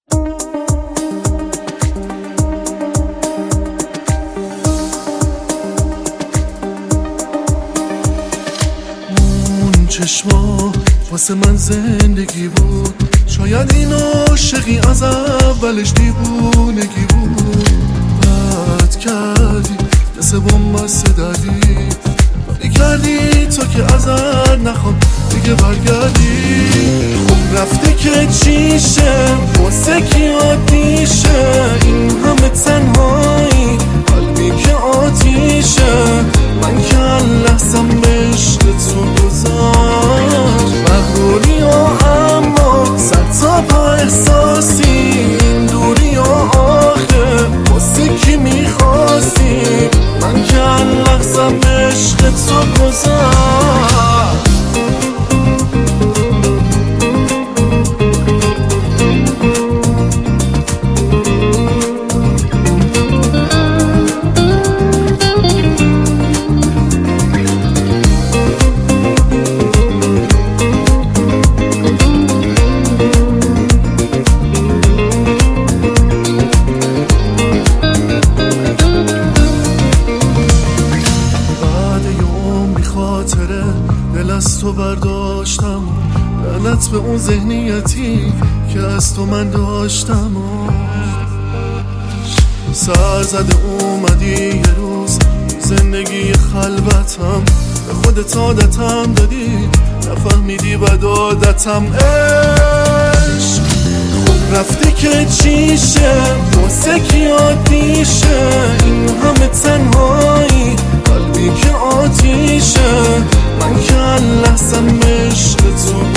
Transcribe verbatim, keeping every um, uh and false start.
اون چشما واسه من زندگی بود، شاید این عاشقی از اولش دیوونگی بود. بد کردی مثل بومبست دردی، باری کردی تا که ازت نخوام دیگه برگردی. خب رفته که چیشه واسه کی عادیشه، این همه تنهایی قلبی که آتیشه. من که لحظم به عشق تو گذاشت، مغروری و اما صد تا با احساسی. این دوری و آخه واسه کی میخواستی، من که لحظم به عشق تو گذاشت. دل از تو برداشتم، لعنت به اون ذهنیتی که از تو من داشتم. سر زده اومدی یه روز زندگی خلوتم، به خودت عادتم دادی نفهمیدی بد عادتم. عشق خب رفته که چیشه واسه کی عادیشه، این همه تنهایی قلبی که آتیشه. من که لحظم عشق تو